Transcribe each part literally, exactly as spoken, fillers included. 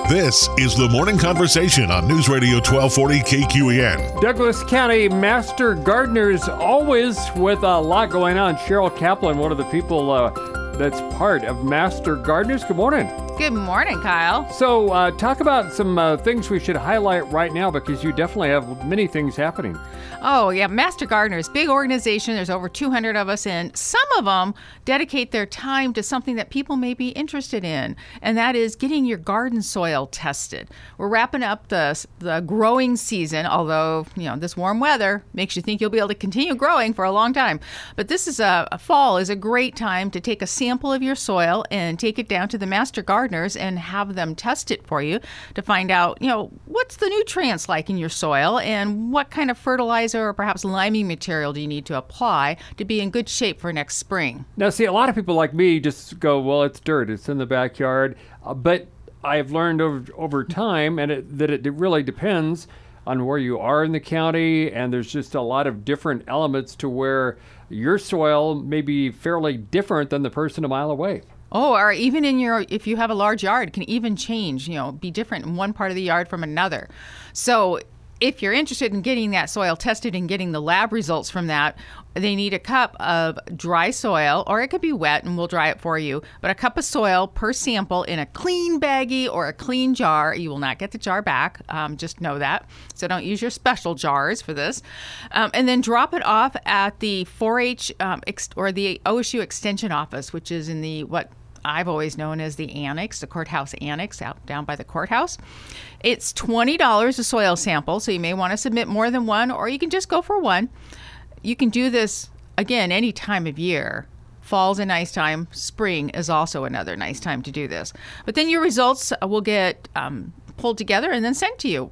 This is the Morning Conversation on News Radio twelve forty K Q E N. Douglas County Master Gardeners, always with a lot going on. Cheryl Kaplan, one of the people uh, that's part of Master Gardeners. Good morning. Good morning, Kyle. So uh, talk about some uh, things we should highlight right now, because you definitely have many things happening. Oh, yeah. Master Gardeners, big organization. There's over two hundred of us, and some of them dedicate their time to something that people may be interested in, and that is getting your garden soil tested. We're wrapping up the, the growing season, although, you know, this warm weather makes you think you'll be able to continue growing for a long time. But this is a, a fall is a great time to take a sample of your soil and take it down to the Master Gardeners and have them test it for you to find out, you know, what's the nutrients like in your soil and what kind of fertilizer or perhaps liming material do you need to apply to be in good shape for next spring. Now, see, a lot of people like me just go, well, it's dirt, it's in the backyard. Uh, but I've learned over, over time and it, that it really depends on where you are in the county, and there's just a lot of different elements to where your soil may be fairly different than the person a mile away. Oh, or even in your, if you have a large yard, it can even change, you know, be different in one part of the yard from another. So if you're interested in getting that soil tested and getting the lab results from that, they need a cup of dry soil, or it could be wet and we'll dry it for you, but a cup of soil per sample in a clean baggie or a clean jar. You will not get the jar back. Um, just know that. So don't use your special jars for this. Um, and then drop it off at the four H um, ex- or the O S U Extension Office, which is in the, what I've always known as the annex, the courthouse annex out down by the courthouse. It's twenty dollars a soil sample, so you may want to submit more than one, or you can just go for one. You can do this, again, any time of year. Fall's a nice time. Spring is also another nice time to do this. But then your results will get um, pulled together and then sent to you.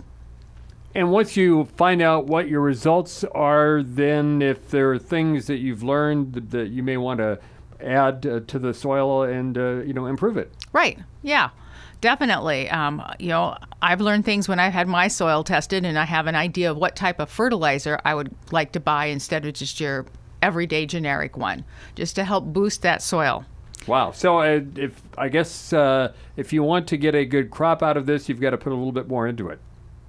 And once you find out what your results are, then if there are things that you've learned that, that you may want to add uh, to the soil and, uh, you know, improve it. Right. Yeah, definitely. Um, you know, I've learned things when I've had my soil tested, and I have an idea of what type of fertilizer I would like to buy instead of just your everyday generic one, just to help boost that soil. Wow. So uh, if I guess uh, if you want to get a good crop out of this, you've got to put a little bit more into it.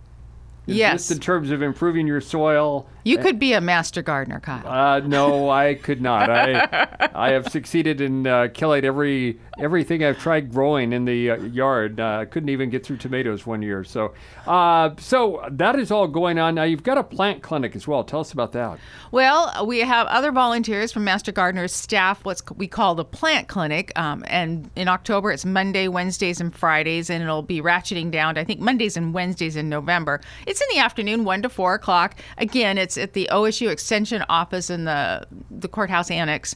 Yes. Just in terms of improving your soil. You could be a master gardener, Kyle. Uh, no, I could not. I I have succeeded in uh, killing every everything I've tried growing in the uh, yard. I uh, couldn't even get through tomatoes one year. So, uh, so that is all going on. Now, you've got a plant clinic as well. Tell us about that. Well, we have other volunteers from Master Gardeners staff, what we call the plant clinic. Um, and in October, it's Monday, Wednesdays, and Fridays, and it'll be ratcheting down to, I think, Mondays and Wednesdays in November. It's in the afternoon, one to four o'clock. Again, it's at the O S U Extension Office in the, the courthouse annex.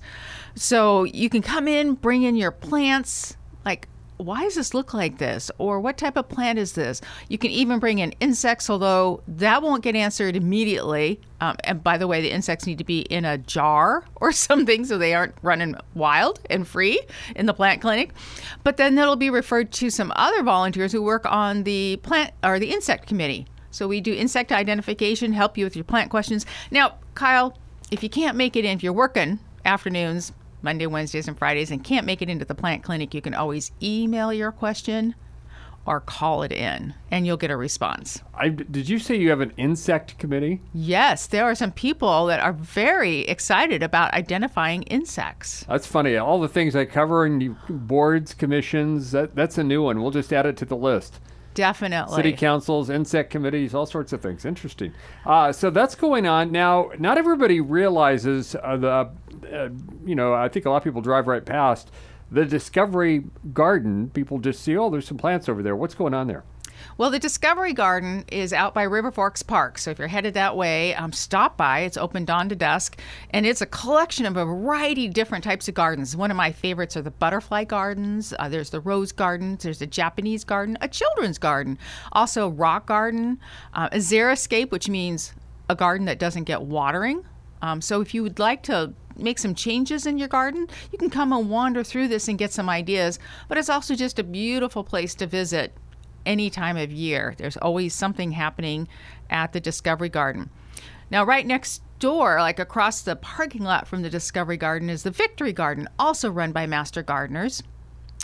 So you can come in, bring in your plants, like, why does this look like this? Or what type of plant is this? You can even bring in insects, although that won't get answered immediately. Um, and by the way, the insects need to be in a jar or something so they aren't running wild and free in the plant clinic. But then it'll be referred to some other volunteers who work on the plant or the insect committee. So we do insect identification, help you with your plant questions. Now, Kyle, if you can't make it in, if you're working afternoons, Monday, Wednesdays, and Fridays, and can't make it into the plant clinic, you can always email your question or call it in, and you'll get a response. I, did you say you have an insect committee? Yes, there are some people that are very excited about identifying insects. That's funny. All the things I cover in boards, commissions, that, that's a new one. We'll just add it to the list. Definitely. City councils, insect committees, all sorts of things. Interesting. Uh, so that's going on. Now, not everybody realizes uh, the, uh, you know, I think a lot of people drive right past the Discovery Garden. People just see, oh, there's some plants over there. What's going on there? Well, the Discovery Garden is out by River Forks Park. So if you're headed that way, um, stop by. It's open dawn to dusk. And it's a collection of a variety of different types of gardens. One of my favorites are the butterfly gardens. Uh, there's the rose gardens. There's a Japanese garden, a children's garden, also rock garden, uh, a xeriscape, which means a garden that doesn't get watering. Um, so if you would like to make some changes in your garden, you can come and wander through this and get some ideas. But it's also just a beautiful place to visit any time of year. There's always something happening at the Discovery Garden. Now, right next door, like across the parking lot from the Discovery Garden, is the Victory Garden, also run by Master Gardeners.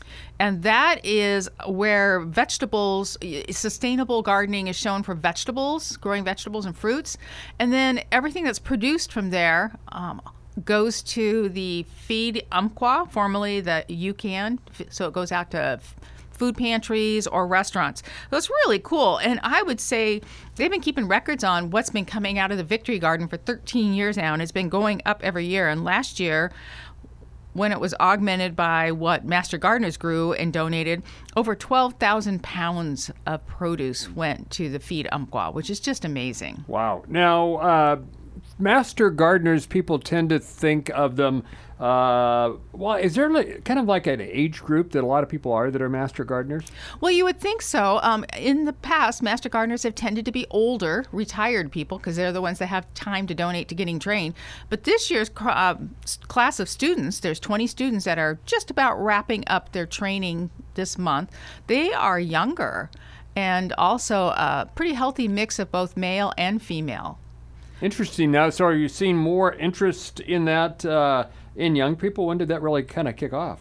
And that is where vegetables, sustainable gardening is shown for vegetables, growing vegetables and fruits. And then everything that's produced from there um, goes to the Feed Umpqua, formerly the U C A N. So it goes out to food pantries or restaurants. So it's really cool. And I would say they've been keeping records on what's been coming out of the Victory Garden for thirteen years now, and it's been going up every year. And last year, when it was augmented by what Master Gardeners grew and donated, over twelve thousand pounds of produce went to the Feed Umpqua, which is just amazing. Wow. Now, uh, Master Gardeners, people tend to think of them, uh, well, is there like, kind of like an age group that a lot of people are that are Master Gardeners? Well, you would think so. Um, in the past, Master Gardeners have tended to be older, retired people, because they're the ones that have time to donate to getting trained. But this year's uh, class of students, there's twenty students that are just about wrapping up their training this month. They are younger and also a pretty healthy mix of both male and female. Interesting. Now, so are you seeing more interest in that uh, in young people? When did that really kind of kick off?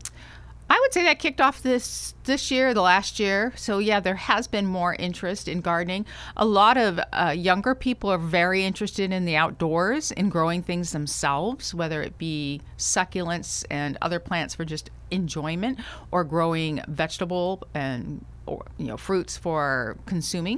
I would say that kicked off this this year, the last year. So yeah, there has been more interest in gardening. A lot of uh, younger people are very interested in the outdoors, in growing things themselves, whether it be succulents and other plants for just enjoyment, or growing vegetable and or, you know, fruits for consuming.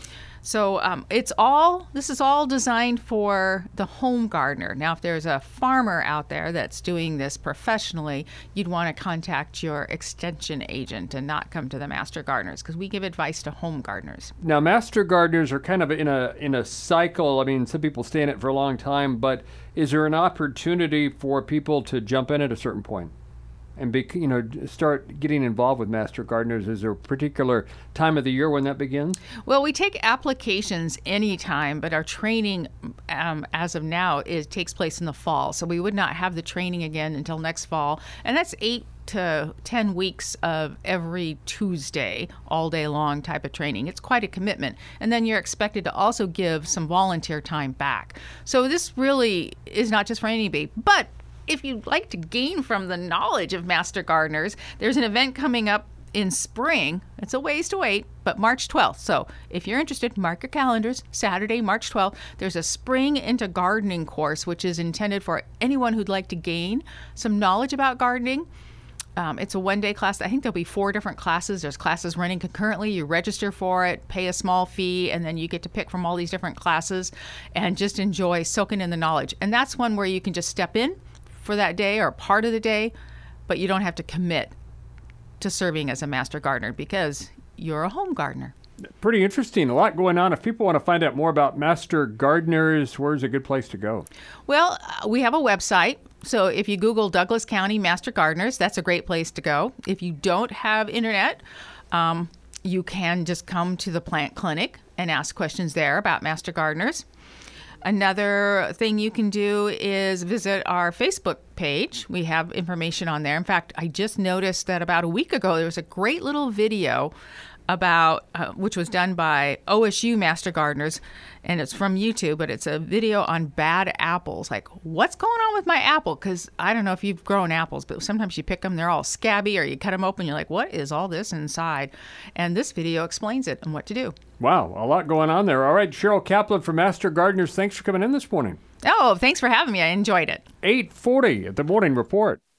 So um, it's all, this is all designed for the home gardener. Now, if there's a farmer out there that's doing this professionally, you'd want to contact your extension agent and not come to the Master Gardeners, because we give advice to home gardeners. Now, Master Gardeners are kind of in a in a cycle. I mean, some people stay in it for a long time, but is there an opportunity for people to jump in at a certain point and be, you know, start getting involved with Master Gardeners? Is there a particular time of the year when that begins? Well, we take applications anytime, but our training um, as of now is takes place in the fall. So we would not have the training again until next fall. And that's eight to ten weeks of every Tuesday, all day long type of training. It's quite a commitment. And then you're expected to also give some volunteer time back. So this really is not just for anybody, but if you'd like to gain from the knowledge of Master Gardeners, there's an event coming up in spring. It's a ways to wait, but March twelfth. So if you're interested, mark your calendars. Saturday, March twelfth, there's a Spring into Gardening course, which is intended for anyone who'd like to gain some knowledge about gardening. Um, it's a one-day class. I think there'll be four different classes. There's classes running concurrently. You register for it, pay a small fee, and then you get to pick from all these different classes and just enjoy soaking in the knowledge. And that's one where you can just step in for that day or part of the day, but you don't have to commit to serving as a Master Gardener because you're a home gardener. Pretty interesting. A lot going on. If people want to find out more about Master Gardeners, where's a good place to go? Well, uh, we have a website. So if you Google Douglas County Master Gardeners, that's a great place to go. If you don't have internet, um, you can just come to the plant clinic and ask questions there about Master Gardeners. Another thing you can do is visit our Facebook page. We have information on there. In fact, I just noticed that about a week ago, there was a great little video about, uh, which was done by O S U Master Gardeners, and it's from YouTube, but it's a video on bad apples. Like, what's going on with my apple? Because I don't know if you've grown apples, but sometimes you pick them, they're all scabby, or you cut them open, you're like, what is all this inside? And this video explains it and what to do. Wow, a lot going on there. All right, Cheryl Kaplan from Master Gardeners, thanks for coming in this morning. Oh, thanks for having me. I enjoyed it. eight forty at the Morning Report.